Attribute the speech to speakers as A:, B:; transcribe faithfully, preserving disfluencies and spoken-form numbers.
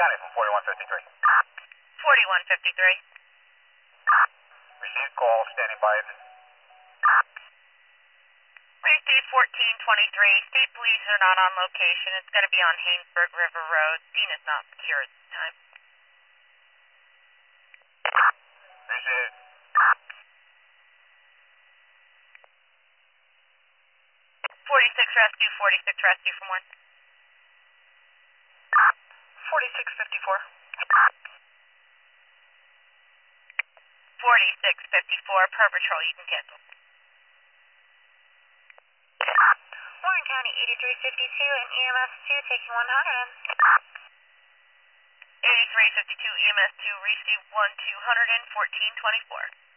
A: County from forty-one fifty-three.
B: forty-one fifty-three.
A: Received call, standing by.
B: Received fourteen twenty-three. State police are not on location. It's going to be on Haynesburg River Road. Scene is not secure at this time.
A: Received.
B: forty-six rescue, forty-six rescue from one.
C: forty-six fifty-four.
B: forty-six fifty-four, per patrol, you can cancel.
C: Warren County eighty-three fifty-two and E M S two taking one hundred.
B: eighty-three fifty-two, E M S two, receive one two hundred, fourteen twenty-four.